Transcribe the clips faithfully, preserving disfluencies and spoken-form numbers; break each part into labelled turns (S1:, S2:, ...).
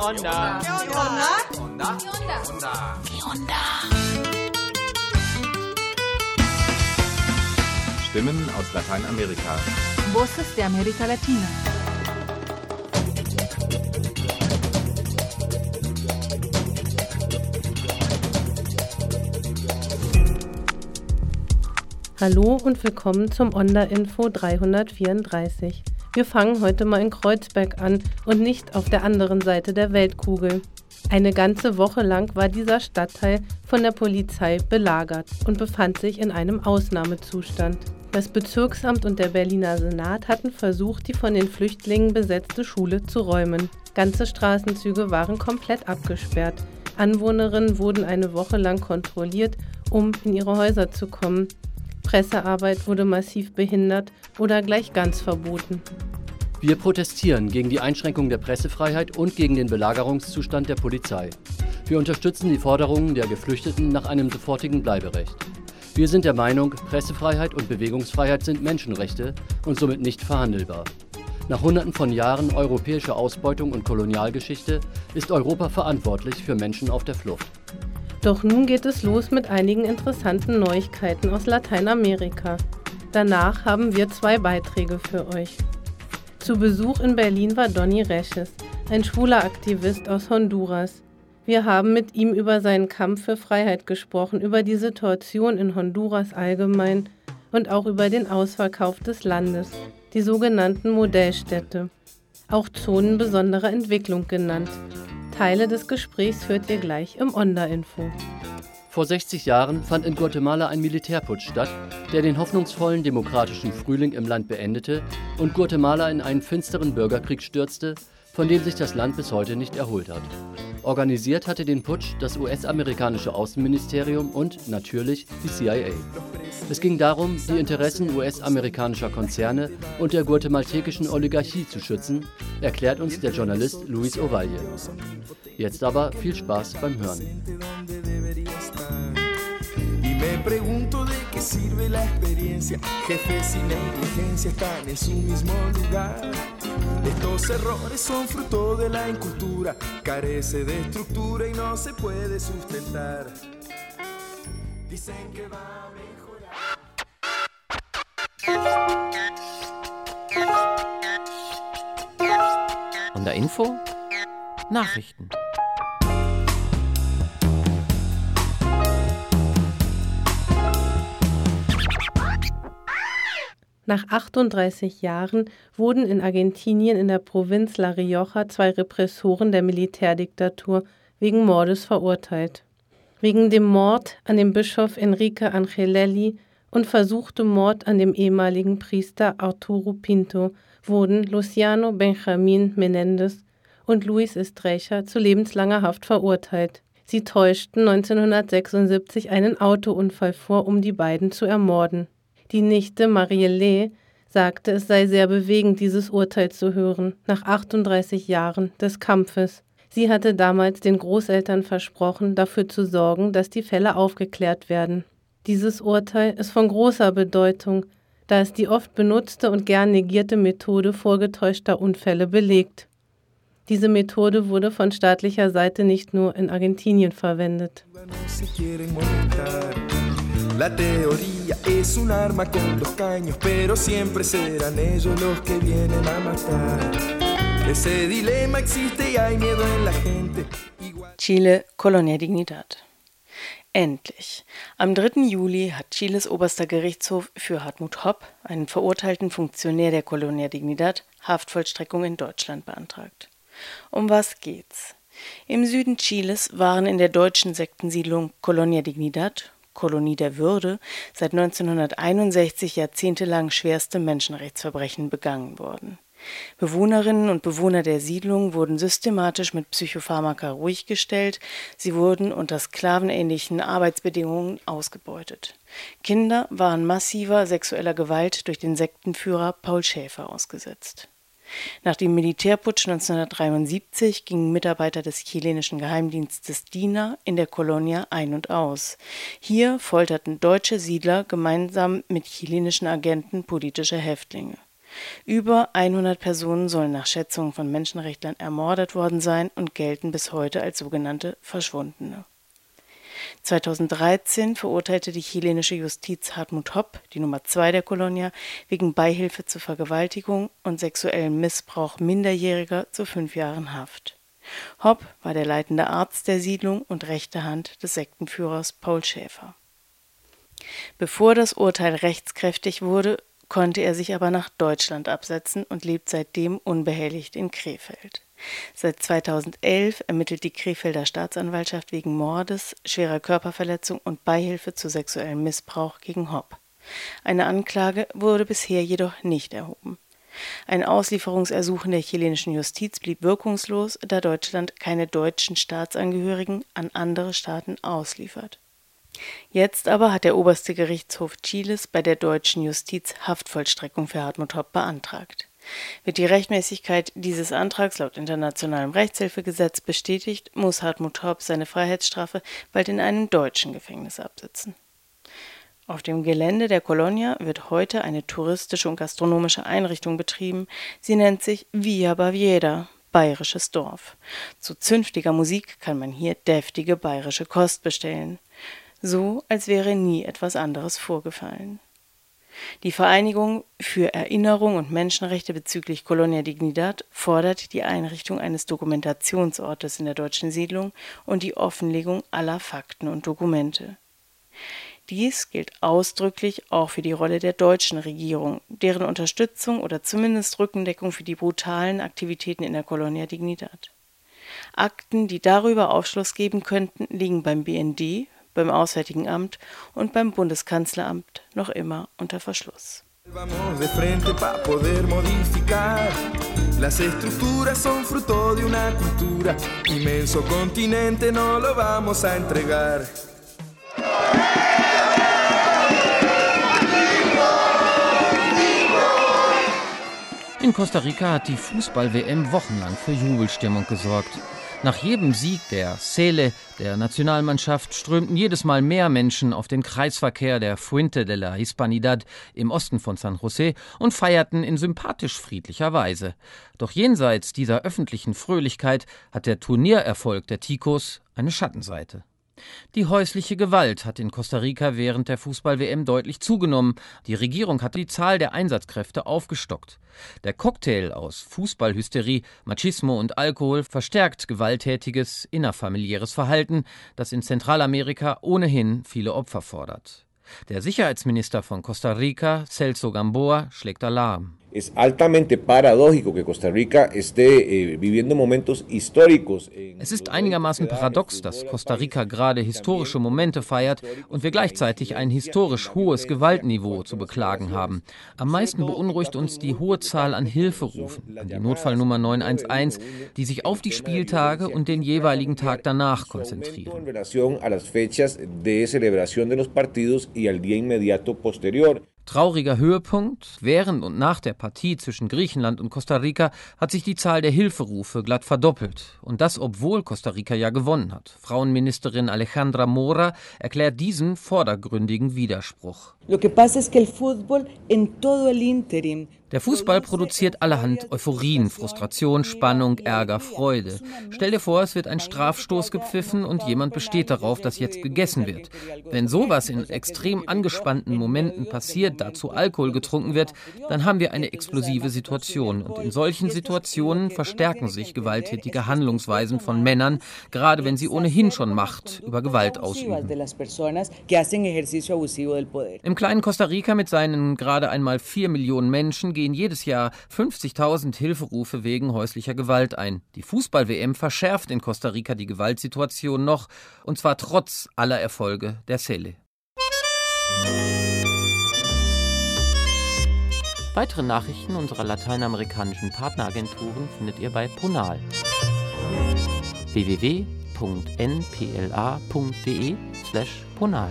S1: onda?
S2: ¿Qué onda?
S3: Onda. Onda.
S4: ¿Qué onda?
S5: Stimmen aus Lateinamerika.
S4: Voces de América Latina.
S6: Hallo und willkommen zum Onda-Info dreihundertvierunddreißig. Wir fangen heute mal in Kreuzberg an und nicht auf der anderen Seite der Weltkugel. Eine ganze Woche lang war dieser Stadtteil von der Polizei belagert und befand sich in einem Ausnahmezustand. Das Bezirksamt und der Berliner Senat hatten versucht, die von den Flüchtlingen besetzte Schule zu räumen. Ganze Straßenzüge waren komplett abgesperrt. Anwohnerinnen wurden eine Woche lang kontrolliert, um in ihre Häuser zu kommen. Pressearbeit wurde massiv behindert oder gleich ganz verboten.
S7: Wir protestieren gegen die Einschränkung der Pressefreiheit und gegen den Belagerungszustand der Polizei. Wir unterstützen die Forderungen der Geflüchteten nach einem sofortigen Bleiberecht. Wir sind der Meinung, Pressefreiheit und Bewegungsfreiheit sind Menschenrechte und somit nicht verhandelbar. Nach Hunderten von Jahren europäischer Ausbeutung und Kolonialgeschichte ist Europa verantwortlich für Menschen auf der Flucht.
S6: Doch nun geht es los mit einigen interessanten Neuigkeiten aus Lateinamerika. Danach haben wir zwei Beiträge für euch. Zu Besuch in Berlin war Donny Reches, ein schwuler Aktivist aus Honduras. Wir haben mit ihm über seinen Kampf für Freiheit gesprochen, über die Situation in Honduras allgemein und auch über den Ausverkauf des Landes, die sogenannten Modellstädte, auch Zonen besonderer Entwicklung genannt. Teile des Gesprächs hört ihr gleich im Onda-Info.
S7: Vor sechzig Jahren fand in Guatemala ein Militärputsch statt, der den hoffnungsvollen demokratischen Frühling im Land beendete und Guatemala in einen finsteren Bürgerkrieg stürzte, von dem sich das Land bis heute nicht erholt hat. Organisiert hatte den Putsch das U S-amerikanische Außenministerium und natürlich die C I A. Es ging darum, die Interessen U S-amerikanischer Konzerne und der guatemaltekischen Oligarchie zu schützen, erklärt uns der Journalist Luis Ovalle. Jetzt aber viel Spaß beim Hören.
S8: Me pregunto de qué sirve la experiencia. Jefes sin negligencia están en su mismo lugar. Estos errores son fruto de la incultura. Carece de estructura y no se puede sustentar. Dicen que va a
S1: mejorar. Und der Info? Nachrichten.
S6: Nach achtunddreißig Jahren wurden in Argentinien in der Provinz La Rioja zwei Repressoren der Militärdiktatur wegen Mordes verurteilt. Wegen dem Mord an dem Bischof Enrique Angelelli und versuchtem Mord an dem ehemaligen Priester Arturo Pinto wurden Luciano Benjamín Menéndez und Luis Estrecha zu lebenslanger Haft verurteilt. Sie täuschten neunzehnhundertsechsundsiebzig einen Autounfall vor, um die beiden zu ermorden. Die Nichte Marielle sagte, es sei sehr bewegend, dieses Urteil zu hören, nach achtunddreißig Jahren des Kampfes. Sie hatte damals den Großeltern versprochen, dafür zu sorgen, dass die Fälle aufgeklärt werden. Dieses Urteil ist von großer Bedeutung, da es die oft benutzte und gern negierte Methode vorgetäuschter Unfälle belegt. Diese Methode wurde von staatlicher Seite nicht nur in Argentinien verwendet.
S8: La teoría es un arma con dos caños, pero siempre serán ellos los que vienen a matar. Ese dilema existe y hay miedo en la gente.
S9: Chile, Colonia Dignidad. Endlich. Am dritten Juli hat Chiles oberster Gerichtshof für Hartmut Hopp, einen verurteilten Funktionär der Colonia Dignidad, Haftvollstreckung in Deutschland beantragt. Um was geht's? Im Süden Chiles waren in der deutschen Sektensiedlung Colonia Dignidad, Kolonie der Würde, seit neunzehnhunderteinundsechzig jahrzehntelang schwerste Menschenrechtsverbrechen begangen worden. Bewohnerinnen und Bewohner der Siedlung wurden systematisch mit Psychopharmaka ruhig gestellt, sie wurden unter sklavenähnlichen Arbeitsbedingungen ausgebeutet. Kinder waren massiver sexueller Gewalt durch den Sektenführer Paul Schäfer ausgesetzt. Nach dem Militärputsch neunzehnhundertdreiundsiebzig gingen Mitarbeiter des chilenischen Geheimdienstes D I N A in der Colonia ein und aus. Hier folterten deutsche Siedler gemeinsam mit chilenischen Agenten politische Häftlinge. Über hundert Personen sollen nach Schätzungen von Menschenrechtlern ermordet worden sein und gelten bis heute als sogenannte Verschwundene. zweitausenddreizehn verurteilte die chilenische Justiz Hartmut Hopp, die Nummer zwei der Colonia, wegen Beihilfe zur Vergewaltigung und sexuellem Missbrauch Minderjähriger zu fünf Jahren Haft. Hopp war der leitende Arzt der Siedlung und rechte Hand des Sektenführers Paul Schäfer. Bevor das Urteil rechtskräftig wurde, konnte er sich aber nach Deutschland absetzen und lebt seitdem unbehelligt in Krefeld. Seit zweitausendelf ermittelt die Krefelder Staatsanwaltschaft wegen Mordes, schwerer Körperverletzung und Beihilfe zu sexuellem Missbrauch gegen Hopp. Eine Anklage wurde bisher jedoch nicht erhoben. Ein Auslieferungsersuchen der chilenischen Justiz blieb wirkungslos, da Deutschland keine deutschen Staatsangehörigen an andere Staaten ausliefert. Jetzt aber hat der oberste Gerichtshof Chiles bei der deutschen Justiz Haftvollstreckung für Hartmut Hopp beantragt. Wird die Rechtmäßigkeit dieses Antrags laut internationalem Rechtshilfegesetz bestätigt, muss Hartmut Hopp seine Freiheitsstrafe bald in einem deutschen Gefängnis absitzen. Auf dem Gelände der Colonia wird heute eine touristische und gastronomische Einrichtung betrieben. Sie nennt sich Villa Baviera, bayerisches Dorf. Zu zünftiger Musik kann man hier deftige bayerische Kost bestellen. So, als wäre nie etwas anderes vorgefallen. Die Vereinigung für Erinnerung und Menschenrechte bezüglich Colonia Dignidad fordert die Einrichtung eines Dokumentationsortes in der deutschen Siedlung und die Offenlegung aller Fakten und Dokumente. Dies gilt ausdrücklich auch für die Rolle der deutschen Regierung, deren Unterstützung oder zumindest Rückendeckung für die brutalen Aktivitäten in der Colonia Dignidad. Akten, die darüber Aufschluss geben könnten, liegen beim B N D, beim Auswärtigen Amt und beim Bundeskanzleramt noch immer unter Verschluss.
S8: Vamos de frente para poder modificar. Las estructuras son fruto de una cultura. Inmenso continente no lo vamos a entregar.
S1: In Costa Rica hat die Fußball-W M wochenlang für Jubelstimmung gesorgt. Nach jedem Sieg der Sele, der Nationalmannschaft, strömten jedes Mal mehr Menschen auf den Kreisverkehr der Fuente de la Hispanidad im Osten von San José und feierten in sympathisch friedlicher Weise. Doch jenseits dieser öffentlichen Fröhlichkeit hat der Turniererfolg der Ticos eine Schattenseite. Die häusliche Gewalt hat in Costa Rica während der Fußball-W M deutlich zugenommen. Die Regierung hat die Zahl der Einsatzkräfte aufgestockt. Der Cocktail aus Fußballhysterie, Machismo und Alkohol verstärkt gewalttätiges innerfamiliäres Verhalten, das in Zentralamerika ohnehin viele Opfer fordert. Der Sicherheitsminister von Costa Rica, Celso Gamboa, schlägt Alarm.
S2: Es altamente paradójico que Costa Rica esté eh, viviendo momentos históricos.
S1: Es ist einigermaßen paradox, dass Costa Rica gerade historische Momente feiert und wir gleichzeitig ein historisch hohes Gewaltniveau zu beklagen haben. Am meisten beunruhigt uns die hohe Zahl an Hilferufen, an die Notfallnummer neun eins eins, die sich auf die Spieltage und den jeweiligen Tag danach konzentrieren. Trauriger Höhepunkt: Während und nach der Partie zwischen Griechenland und Costa Rica hat sich die Zahl der Hilferufe glatt verdoppelt. Und das, obwohl Costa Rica ja gewonnen hat. Frauenministerin Alejandra Mora erklärt diesen vordergründigen Widerspruch. Der Fußball produziert allerhand Euphorien, Frustration, Spannung, Ärger, Freude. Stell dir vor, es wird ein Strafstoß gepfiffen und jemand besteht darauf, dass jetzt gegessen wird. Wenn sowas in extrem angespannten Momenten passiert, dazu Alkohol getrunken wird, dann haben wir eine explosive Situation. Und in solchen Situationen verstärken sich gewalttätige Handlungsweisen von Männern, gerade wenn sie ohnehin schon Macht über Gewalt ausüben. Im kleinen Costa Rica mit seinen gerade einmal vier Millionen Menschen gehen jedes Jahr fünfzigtausend Hilferufe wegen häuslicher Gewalt ein. Die Fußball-W M verschärft in Costa Rica die Gewaltsituation noch, und zwar trotz aller Erfolge der Sele.
S7: Weitere Nachrichten unserer lateinamerikanischen Partneragenturen findet ihr bei Ponal. w w w punkt n p l a punkt d e slash ponal.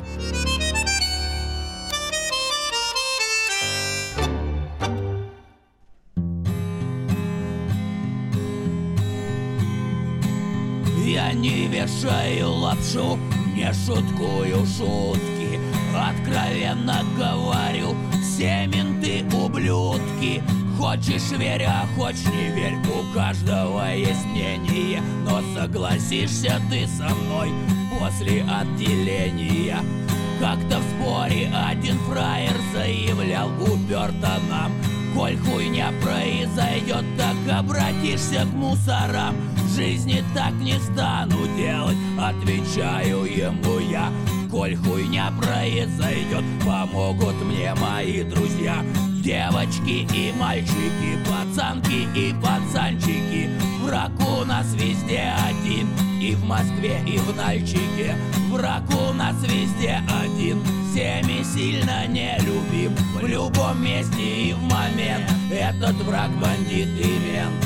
S10: Я не вешаю лапшу, не шуткую шутки. Откровенно говорю, все менты ублюдки. Хочешь верь, а хочешь не верь, у каждого есть мнение. Но согласишься ты со мной после отделения. Как-то в споре один фраер заявлял уперто нам: коль хуйня произойдет, так обратишься к мусорам. В жизни так не стану делать, отвечаю ему я. Коль хуйня произойдет, помогут мне мои друзья. Девочки и мальчики, пацанки и пацанчики. Враг у нас везде один, и в Москве, и в Нальчике. Враг у нас везде один, всеми сильно не любим. В любом месте и в момент этот враг бандит и мент.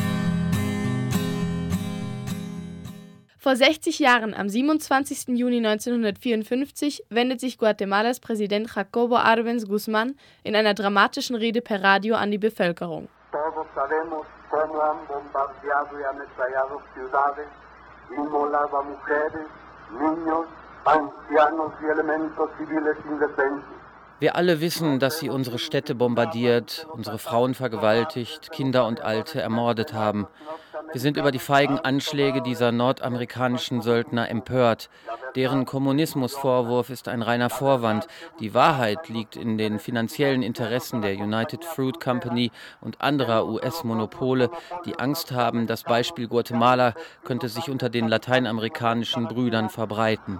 S11: Vor sechzig Jahren, am siebenundzwanzigsten Juni neunzehnhundertvierundfünfzig, wendet sich Guatemalas Präsident Jacobo Arbenz Guzmán in einer dramatischen Rede per Radio an die Bevölkerung.
S12: Todos sabemos cómo han bombardeado y ametrallado ciudades, inmolado a mujeres, niños, ancianos y elementos civiles indefensos.
S1: Wir alle wissen, dass sie unsere Städte bombardiert, unsere Frauen vergewaltigt, Kinder und Alte ermordet haben. Wir sind über die feigen Anschläge dieser nordamerikanischen Söldner empört. Deren Kommunismusvorwurf ist ein reiner Vorwand. Die Wahrheit liegt in den finanziellen Interessen der United Fruit Company und anderer U S-Monopole, die Angst haben, das Beispiel Guatemala könnte sich unter den lateinamerikanischen Brüdern verbreiten.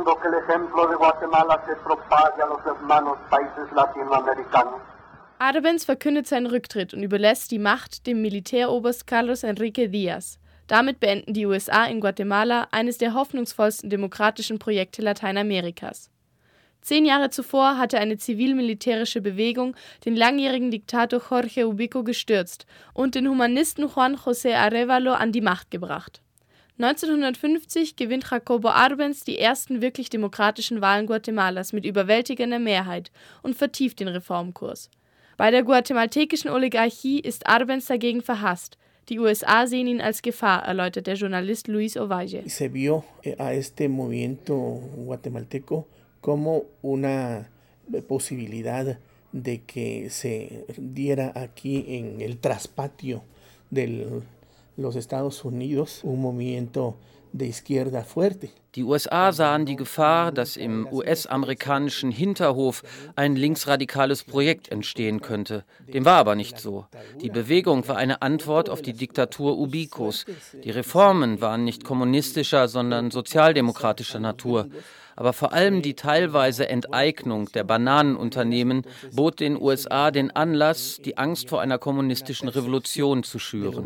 S11: Arbenz verkündet seinen Rücktritt und überlässt die Macht dem Militäroberst Carlos Enrique Díaz. Damit beenden die U S A in Guatemala eines der hoffnungsvollsten demokratischen Projekte Lateinamerikas. Zehn Jahre zuvor hatte eine zivil-militärische Bewegung den langjährigen Diktator Jorge Ubico gestürzt und den Humanisten Juan José Arévalo an die Macht gebracht. neunzehnhundertfünfzig gewinnt Jacobo Arbenz die ersten wirklich demokratischen Wahlen Guatemalas mit überwältigender Mehrheit und vertieft den Reformkurs. Bei der guatemaltekischen Oligarchie ist Arbenz dagegen verhasst. Die U S A sehen ihn als Gefahr, erläutert der Journalist Luis Ovalle.
S13: Se vio a este movimiento guatemalteco como una posibilidad de que se diera aquí en el traspatio de los Estados Unidos un movimiento de izquierda fuerte.
S1: Die U S A sahen die Gefahr, dass im U S-amerikanischen Hinterhof ein linksradikales Projekt entstehen könnte. Dem war aber nicht so. Die Bewegung war eine Antwort auf die Diktatur Ubicos. Die Reformen waren nicht kommunistischer, sondern sozialdemokratischer Natur. Aber vor allem die teilweise Enteignung der Bananenunternehmen bot den U S A den Anlass, die Angst vor einer kommunistischen Revolution zu schüren.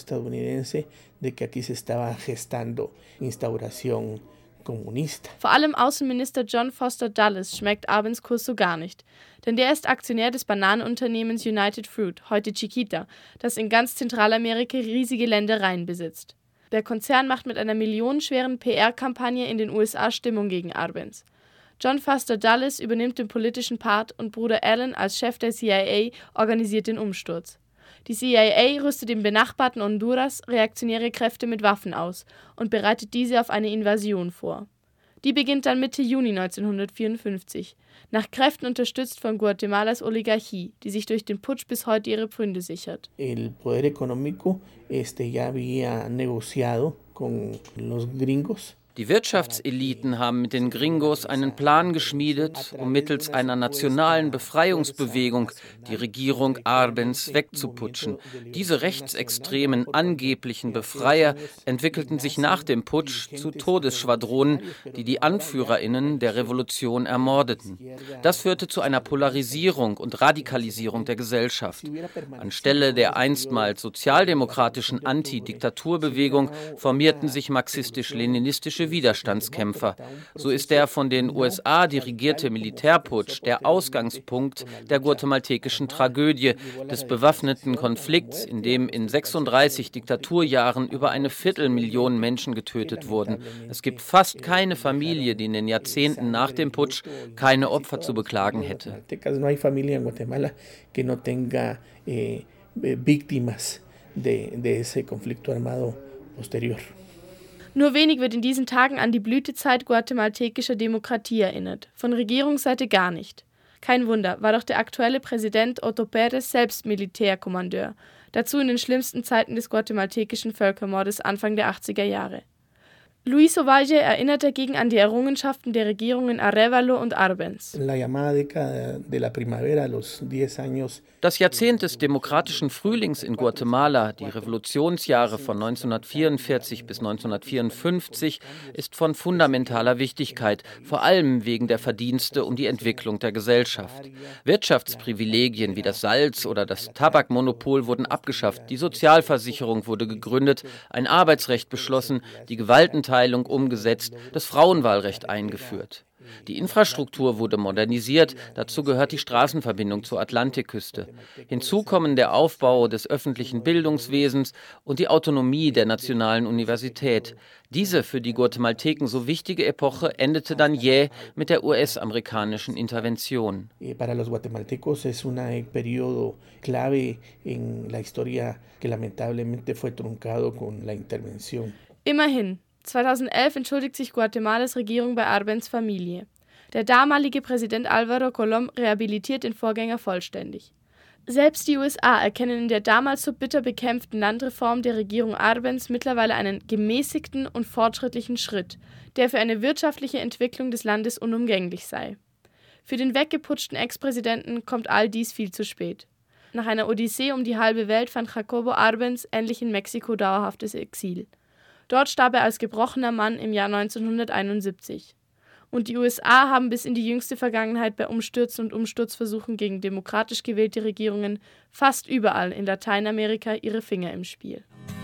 S11: Vor allem Außenminister John Foster Dulles schmeckt Arbenz Kurs so gar nicht. Denn der ist Aktionär des Bananenunternehmens United Fruit, heute Chiquita, das in ganz Zentralamerika riesige Ländereien besitzt. Der Konzern macht mit einer millionenschweren P R-Kampagne in den U S A Stimmung gegen Arbenz. John Foster Dulles übernimmt den politischen Part und Bruder Alan als Chef der C I A organisiert den Umsturz. Die C I A rüstet im benachbarten Honduras reaktionäre Kräfte mit Waffen aus und bereitet diese auf eine Invasion vor. Die beginnt dann Mitte Juni neunzehnhundertvierundfünfzig, nach Kräften unterstützt von Guatemalas Oligarchie, die sich durch den Putsch bis heute ihre Pfründe sichert.
S13: El poder económico este ya había negociado con los gringos.
S1: Die Wirtschaftseliten haben mit den Gringos einen Plan geschmiedet, um mittels einer nationalen Befreiungsbewegung die Regierung Arbenz wegzuputschen. Diese rechtsextremen angeblichen Befreier entwickelten sich nach dem Putsch zu Todesschwadronen, die die AnführerInnen der Revolution ermordeten. Das führte zu einer Polarisierung und Radikalisierung der Gesellschaft. Anstelle der einstmals sozialdemokratischen Anti-Diktaturbewegung formierten sich marxistisch-leninistische Widerstandskämpfer. So ist der von den U S A dirigierte Militärputsch der Ausgangspunkt der guatemaltekischen Tragödie, des bewaffneten Konflikts, in dem in sechsunddreißig Diktaturjahren über eine Viertelmillion Menschen getötet wurden. Es gibt fast keine Familie, die in den Jahrzehnten nach dem Putsch keine Opfer zu beklagen hätte.
S13: No hay familia en Guatemala que no tenga eh, víctimas de, de ese conflicto armado posterior.
S11: Nur wenig wird in diesen Tagen an die Blütezeit guatemaltekischer Demokratie erinnert, von Regierungsseite gar nicht. Kein Wunder, war doch der aktuelle Präsident Otto Pérez selbst Militärkommandeur, dazu in den schlimmsten Zeiten des guatemaltekischen Völkermordes Anfang der achtziger Jahre. Luis Ovalle erinnert dagegen an die Errungenschaften der Regierungen Arévalo und Arbenz.
S1: Das Jahrzehnt des demokratischen Frühlings in Guatemala, die Revolutionsjahre von neunzehnhundertvierundvierzig bis neunzehnhundertvierundfünfzig, ist von fundamentaler Wichtigkeit, vor allem wegen der Verdienste um die Entwicklung der Gesellschaft. Wirtschaftsprivilegien wie das Salz- oder das Tabakmonopol wurden abgeschafft, die Sozialversicherung wurde gegründet, ein Arbeitsrecht beschlossen, die Gewaltenteilung umgesetzt, das Frauenwahlrecht eingeführt. Die Infrastruktur wurde modernisiert, dazu gehört die Straßenverbindung zur Atlantikküste. Hinzu kommen der Aufbau des öffentlichen Bildungswesens und die Autonomie der nationalen Universität. Diese für die Guatemalteken so wichtige Epoche endete dann jäh mit der U S-amerikanischen Intervention.
S13: Para los guatemaltecos es un periodo clave en la historia que lamentablemente fue truncado con la intervención.
S11: Immerhin. zweitausendelf entschuldigt sich Guatemalas Regierung bei Arbenz' Familie. Der damalige Präsident Álvaro Colom rehabilitiert den Vorgänger vollständig. Selbst die U S A erkennen in der damals so bitter bekämpften Landreform der Regierung Arbenz mittlerweile einen gemäßigten und fortschrittlichen Schritt, der für eine wirtschaftliche Entwicklung des Landes unumgänglich sei. Für den weggeputschten Ex-Präsidenten kommt all dies viel zu spät. Nach einer Odyssee um die halbe Welt fand Jacobo Arbenz endlich in Mexiko dauerhaftes Exil. Dort starb er als gebrochener Mann im Jahr neunzehnhunderteinundsiebzig. Und die U S A haben bis in die jüngste Vergangenheit bei Umstürzen und Umsturzversuchen gegen demokratisch gewählte Regierungen fast überall in Lateinamerika ihre Finger im Spiel.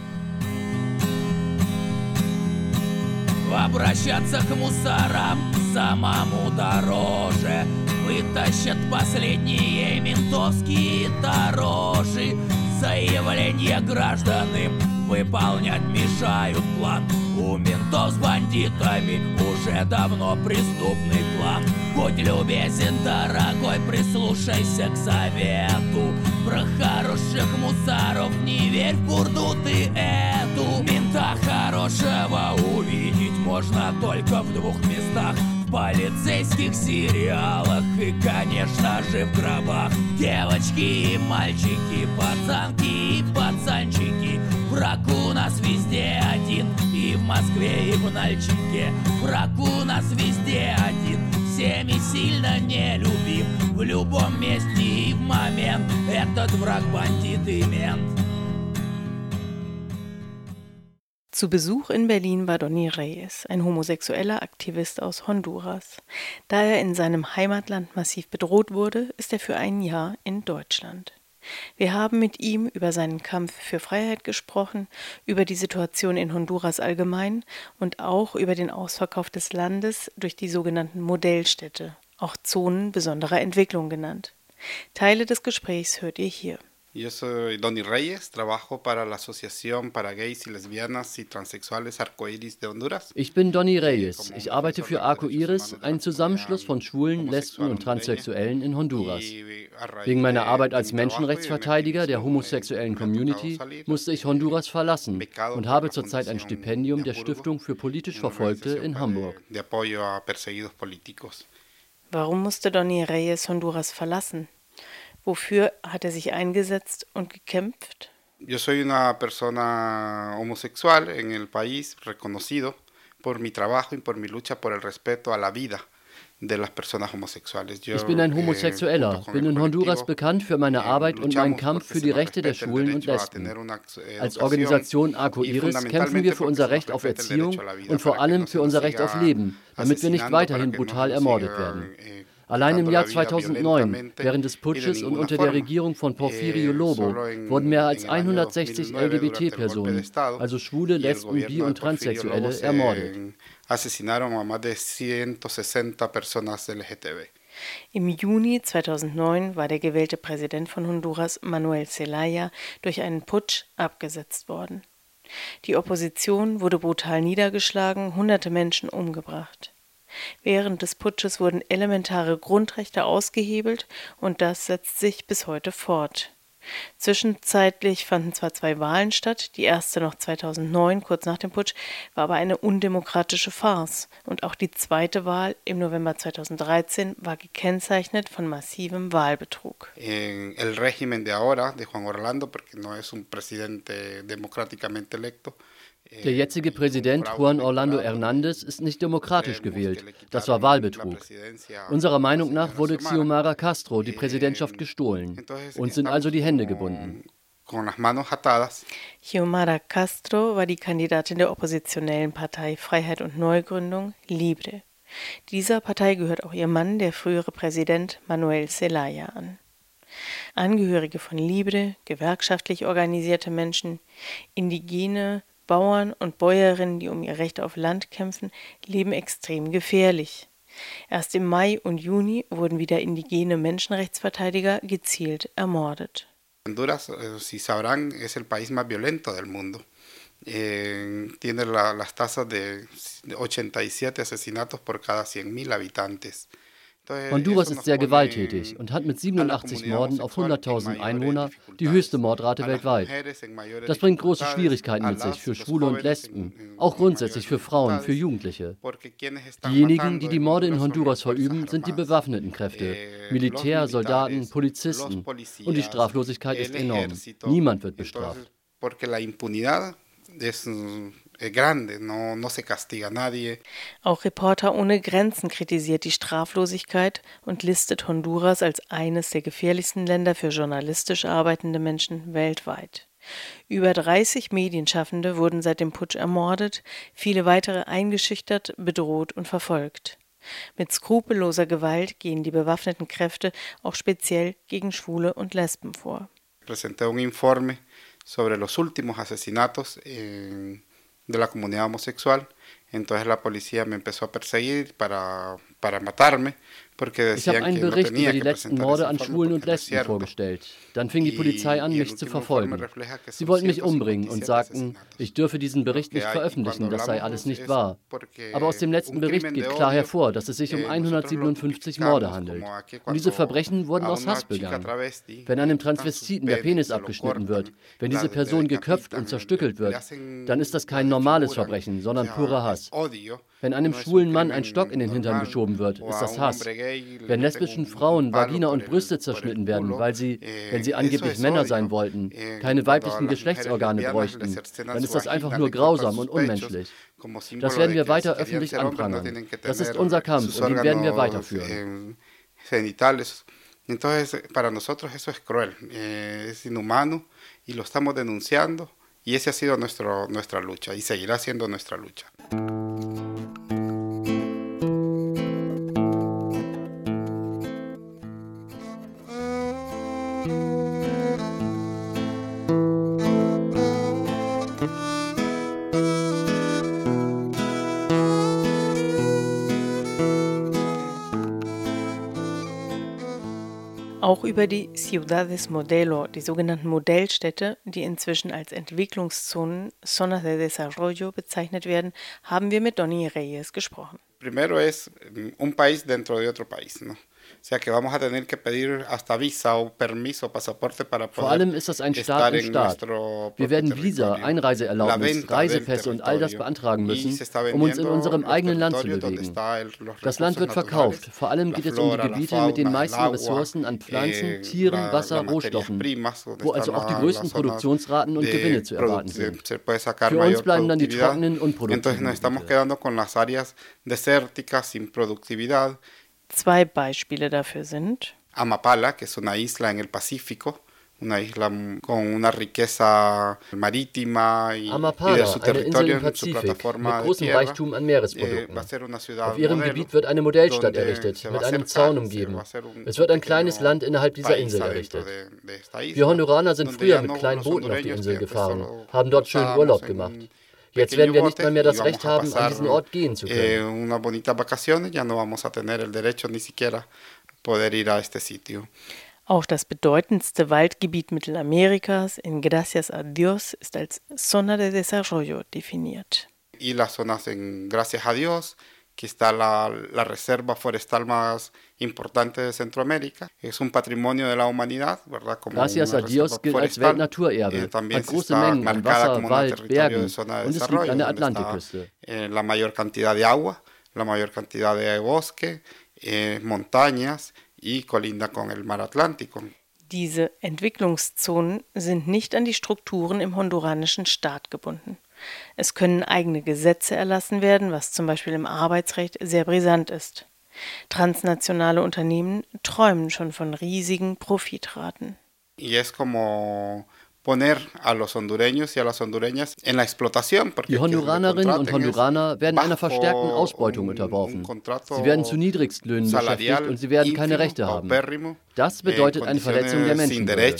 S10: Обращаться к мусорам самому дороже. Вытащат последние ментовские дорожи. Заявления гражданам выполнять мешают план. У ментов с бандитами уже давно преступный план. Будь любезен, дорогой, прислушайся к совету. Про хороших мусоров не верь в бурду ты эту. Мента хорошего увидеть можно только в двух местах: в полицейских сериалах и, конечно же, в гробах. Девочки и мальчики, пацанки и пацанчики, враг у нас везде один, и в Москве, и в Нальчике. Враг у нас везде один, всеми сильно не любим. В любом месте и в момент этот враг бандит и мент.
S9: Zu Besuch in Berlin war Donny Reyes, ein homosexueller Aktivist aus Honduras. Da er in seinem Heimatland massiv bedroht wurde, ist er für ein Jahr in Deutschland. Wir haben mit ihm über seinen Kampf für Freiheit gesprochen, über die Situation in Honduras allgemein und auch über den Ausverkauf des Landes durch die sogenannten Modellstädte, auch Zonen besonderer Entwicklung genannt. Teile des Gesprächs hört ihr hier.
S14: Yo soy Donny Reyes, trabajo para la Asociación para Gays y Lesbianas y Transexuales Arcoiris de Honduras.
S7: Ich bin Donny Reyes. Ich arbeite für Arcoiris, einen Zusammenschluss von Schwulen, Lesben und Transsexuellen in Honduras. Wegen meiner Arbeit als Menschenrechtsverteidiger der homosexuellen Community musste ich Honduras verlassen und habe zurzeit ein Stipendium der Stiftung für politisch Verfolgte in Hamburg.
S9: Warum musste Donny Reyes Honduras verlassen? Wofür hat er sich eingesetzt und gekämpft?
S14: Yo soy una persona homosexual en el país, reconocido por mi trabajo y por mi lucha por el respeto a la vida de las personas homosexuales.
S7: Ich bin ein Homosexueller, bin in Honduras bekannt für meine Arbeit und meinen Kampf für die Rechte der Schwulen und Lesben. Als Organisation Arcoiris kämpfen wir für unser Recht auf Erziehung und vor allem für unser Recht auf Leben, damit wir nicht weiterhin brutal ermordet werden. Allein im Jahr zweitausendneun, während des Putsches und unter der Regierung von Porfirio Lobo, wurden mehr als hundertsechzig L G B T-Personen, also Schwule, Lesben, Bi- und Transsexuelle, ermordet.
S9: Im Juni zweitausendneun war der gewählte Präsident von Honduras, Manuel Zelaya, durch einen Putsch abgesetzt worden. Die Opposition wurde brutal niedergeschlagen, hunderte Menschen umgebracht. Während des Putsches wurden elementare Grundrechte ausgehebelt und das setzt sich bis heute fort. Zwischenzeitlich fanden zwar zwei Wahlen statt, die erste noch zweitausendneun, kurz nach dem Putsch, war aber eine undemokratische Farce. Und auch die zweite Wahl im November zweitausenddreizehn war gekennzeichnet von massivem Wahlbetrug.
S14: El régimen de ahora, de Juan Orlando, porque no es un presidente democráticamente electo.
S7: Der jetzige Präsident Juan Orlando Hernández ist nicht demokratisch gewählt. Das war Wahlbetrug. Unserer Meinung nach wurde Xiomara Castro die Präsidentschaft gestohlen. Uns sind also die Hände gebunden.
S9: Xiomara Castro war die Kandidatin der oppositionellen Partei Freiheit und Neugründung, Libre. Dieser Partei gehört auch ihr Mann, der frühere Präsident Manuel Zelaya, an. Angehörige von Libre, gewerkschaftlich organisierte Menschen, Indigene, Bauern und Bäuerinnen, die um ihr Recht auf Land kämpfen, leben extrem gefährlich. Erst im Mai und Juni wurden wieder indigene Menschenrechtsverteidiger gezielt ermordet.
S14: Honduras, si sabrán, es el país más violento del mundo. Eh, tiene la, las tasas de ochenta y siete asesinatos por cada cien mil habitantes.
S7: Honduras ist sehr gewalttätig und hat mit siebenundachtzig Morden auf hunderttausend Einwohner die höchste Mordrate weltweit. Das bringt große Schwierigkeiten mit sich für Schwule und Lesben, auch grundsätzlich für Frauen, für Jugendliche. Diejenigen, die die Morde in Honduras verüben, sind die bewaffneten Kräfte, Militär, Soldaten, Polizisten. Und die Straflosigkeit ist enorm. Niemand wird bestraft.
S14: Grande, no, no se castiga nadie.
S9: Auch Reporter ohne Grenzen kritisiert die Straflosigkeit und listet Honduras als eines der gefährlichsten Länder für journalistisch arbeitende Menschen weltweit. Über dreißig Medienschaffende wurden seit dem Putsch ermordet, viele weitere eingeschüchtert, bedroht und verfolgt. Mit skrupelloser Gewalt gehen die bewaffneten Kräfte auch speziell gegen Schwule und Lesben vor.
S14: Presenté un informe sobre los últimos asesinatos en de la comunidad homosexual, entonces la policía me empezó a perseguir para, para matarme, porque decían
S7: ich habe einen
S14: que
S7: Bericht
S14: no tenía
S7: über die
S14: que
S7: letzten
S14: presentar
S7: Morde
S14: ese
S7: an
S14: informe
S7: Schwulen und
S14: porque no es
S7: Lesben
S14: cierto.
S7: vorgestellt. Dann fing die Polizei an, mich zu verfolgen. Sie wollten mich umbringen und sagten, ich dürfe diesen Bericht nicht veröffentlichen, das sei alles nicht wahr. Aber aus dem letzten Bericht geht klar hervor, dass es sich um hundertsiebenundfünfzig Morde handelt. Und diese Verbrechen wurden aus Hass begangen. Wenn einem Transvestiten der Penis abgeschnitten wird, wenn diese Person geköpft und zerstückelt wird, dann ist das kein normales Verbrechen, sondern purer Hass. Wenn einem schwulen Mann ein Stock in den Hintern geschoben wird, ist das Hass. Wenn lesbischen Frauen Vagina und Brüste zerschnitten werden, weil sie, wenn sie angeblich Männer sein wollten, keine weiblichen Geschlechtsorgane bräuchten, dann ist das einfach nur grausam und unmenschlich. Das werden wir weiter öffentlich anprangern. Das ist unser Kampf und den werden wir weiterführen.
S14: Entonces, para nosotros eso es cruel, eh, es inhumano y lo estamos denunciando y esa ha sido nuestro, nuestra lucha y seguirá siendo nuestra lucha.
S9: Auch über die Ciudades Modelo, die sogenannten Modellstädte, die inzwischen als Entwicklungszonen, Zonas de Desarrollo bezeichnet werden, haben wir mit Donny Reyes gesprochen.
S14: Primero es un país dentro de otro país, ¿no? O sea que vamos a tener que pedir hasta visa o permiso, pasaporte para poder.
S7: Vor allem ist das ein Staat im Staat. Wir werden Visa, Einreiseerlaubnis, Reisepässe und all das beantragen müssen, um uns in unserem eigenen Land zu bewegen. Das Land wird verkauft. Vor allem geht es um die Gebiete mit den meisten Ressourcen an Pflanzen, Tieren, Wasser, Rohstoffen, wo also auch die größten Produktionsraten und Gewinne zu erwarten sind. Für uns bleiben dann die trockenen, unproduktiven
S14: Gebiete.
S9: Zwei Beispiele dafür sind
S14: Amapala, que es una isla en el Pacífico, una isla con una riqueza marítima y,
S7: Amapala,
S14: y de su territorio,
S7: eine Insel im
S14: en su
S7: Pazifik,
S14: plataforma
S7: mit großem
S14: de tierra,
S7: Reichtum an Meeresprodukten.
S14: eh, va a ser una ciudad
S7: Auf ihrem
S14: modelo,
S7: Gebiet wird eine Modellstadt
S14: donde
S7: errichtet,
S14: se va
S7: mit
S14: a
S7: einem
S14: acercar,
S7: Zaun
S14: se
S7: umgeben.
S14: va a hacer un
S7: Es wird ein
S14: pequeño
S7: kleines Land innerhalb dieser
S14: país
S7: Insel
S14: adentro
S7: errichtet.
S14: de- de esta isla,
S7: Wir Honduраner sind
S14: donde
S7: früher
S14: ya
S7: mit
S14: no
S7: kleinen
S14: los
S7: Booten auf die
S14: hondureños
S7: Insel
S14: que, pues,
S7: gefahren,
S14: solo
S7: haben dort schön
S14: pasábamos
S7: Urlaub
S14: en
S7: gemacht.
S14: un
S7: Jetzt werden wir nicht
S14: pequeño
S7: mal mehr das
S14: bote y
S7: Recht
S14: vamos a
S7: haben, an
S14: pasar,
S7: diesen Ort gehen zu
S14: eh,
S7: können.
S14: unas bonitas vacaciones, ya no vamos a tener el derecho ni siquiera poder ir a este sitio.
S9: Auch das bedeutendste Waldgebiet Mittelamerikas in Gracias a Dios ist als Zona de Desarrollo definiert.
S14: Y las zonas en Gracias a Dios Aquí está la, la reserva forestal más importante de Centroamérica. Es un patrimonio de la humanidad, ¿verdad? Como
S7: Gracias a Dios gilt als Weltnaturerbe. Hat große Mengen an Wasser, Wald, Bergen und es liegt an der Atlantikküste.
S14: Eh, la mayor cantidad de agua, la mayor cantidad de bosque, eh, montañas y colinda con el mar Atlántico.
S9: Diese Entwicklungszonen sind nicht an die Strukturen im honduranischen Staat gebunden. Es können eigene Gesetze erlassen werden, was zum Beispiel im Arbeitsrecht sehr brisant ist. Transnationale Unternehmen träumen schon von riesigen Profitraten.
S14: Y es como poner a los hondureños y a las hondureñas en la explotación.
S7: Die Honduranerinnen und Honduraner werden einer verstärkten Ausbeutung unterworfen. Sie werden zu Niedrigstlöhnen beschäftigt und sie werden keine Rechte haben. Das bedeutet eine Verletzung der Menschenwürde.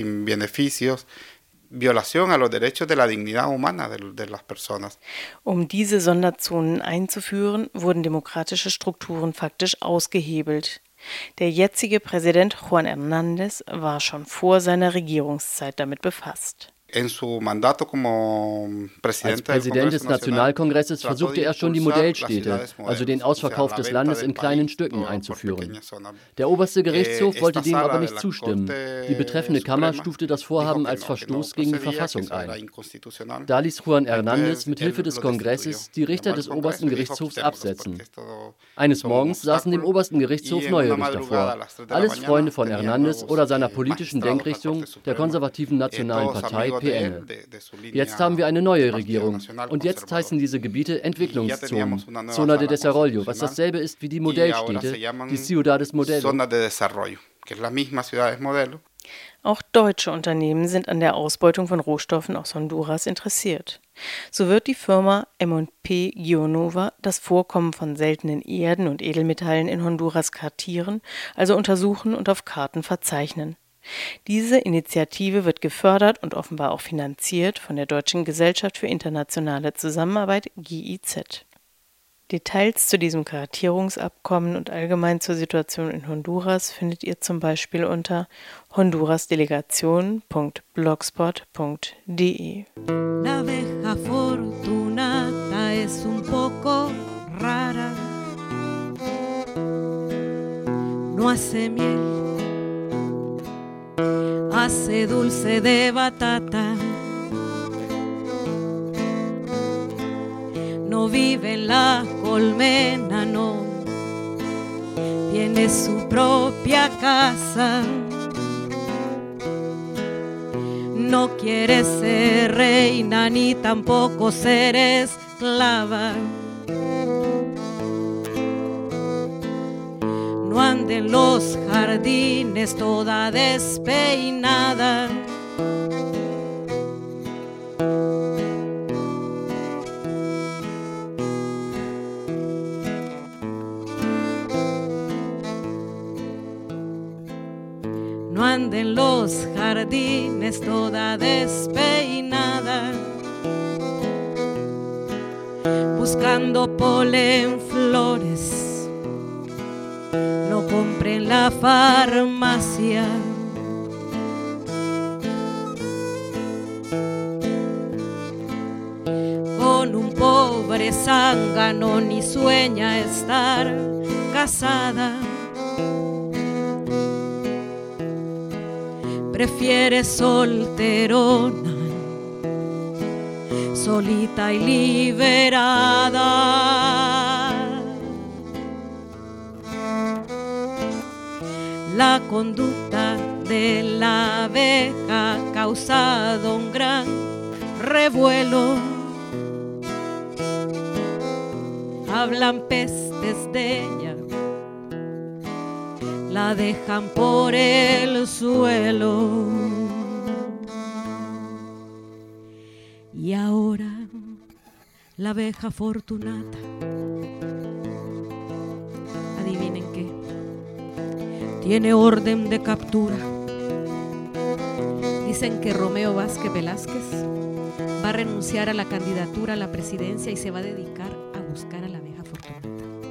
S14: Violación a los derechos de la dignidad humana de, de las personas.
S9: Um diese Sonderzonen einzuführen, wurden demokratische Strukturen faktisch ausgehebelt. Der jetzige Präsident Juan Hernández war schon vor seiner Regierungszeit damit befasst.
S14: En su mandato como presidente
S7: Als Präsident des Nationalkongresses versuchte er schon die Modellstädte, also den Ausverkauf des Landes in kleinen Stücken einzuführen. Der oberste Gerichtshof wollte dem aber nicht zustimmen. Die betreffende Kammer stufte das Vorhaben als Verstoß gegen die Verfassung ein. Da ließ Juan Hernández mit Hilfe des Kongresses die Richter des obersten Gerichtshofs absetzen. Eines Morgens saßen dem obersten Gerichtshof neue Richter vor. Alles Freunde von Hernández oder seiner politischen Denkrichtung, der konservativen Nationalen Partei P N. Jetzt haben wir eine neue Regierung und jetzt heißen diese Gebiete Entwicklungszonen, Zona de Desarrollo, was dasselbe ist wie die Modellstädte, die Ciudades Modelo.
S9: Auch deutsche Unternehmen sind an der Ausbeutung von Rohstoffen aus Honduras interessiert. So wird die Firma M und P Geonova das Vorkommen von seltenen Erden und Edelmetallen in Honduras kartieren, also untersuchen und auf Karten verzeichnen. Diese Initiative wird gefördert und offenbar auch finanziert von der Deutschen Gesellschaft für internationale Zusammenarbeit G I Z. Details zu diesem Kartierungsabkommen und allgemein zur Situation in Honduras findet ihr zum Beispiel unter hondurasdelegation punkt blogspot punkt de.
S15: La abeja fortunata es un poco rara. No hace miel. Hace dulce de batata, no vive en la colmena, no, tiene su propia casa, no quiere ser reina ni tampoco ser esclava. No anda en los jardines toda despeinada. No anda en los jardines toda despeinada. Buscando polen, flores. Lo compré en la farmacia. Con un pobre zángano ni sueña estar casada. Prefiere solterona, solita y liberada. La conducta de la abeja ha causado un gran revuelo. Hablan pestes de ella, la dejan por el suelo. Y ahora la abeja fortunata, adivinen qué, tiene orden de captura.
S16: Dicen que Romeo Vázquez Velázquez va a renunciar a la candidatura a la presidencia y se va a dedicar a buscar a la abeja fortunata.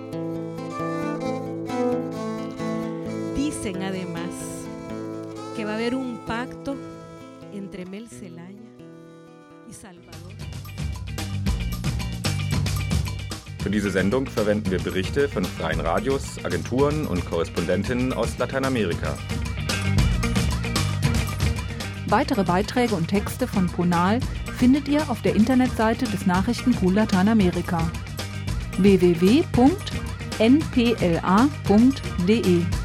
S16: Dicen además que va a haber un pacto entre Mel Zelaya y Salvador.
S5: Für diese Sendung verwenden wir Berichte von freien Radios, Agenturen und Korrespondentinnen aus Lateinamerika.
S4: Weitere Beiträge und Texte von Ponal findet ihr auf der Internetseite des Nachrichtenpool Lateinamerika w w w punkt n p l a punkt d e.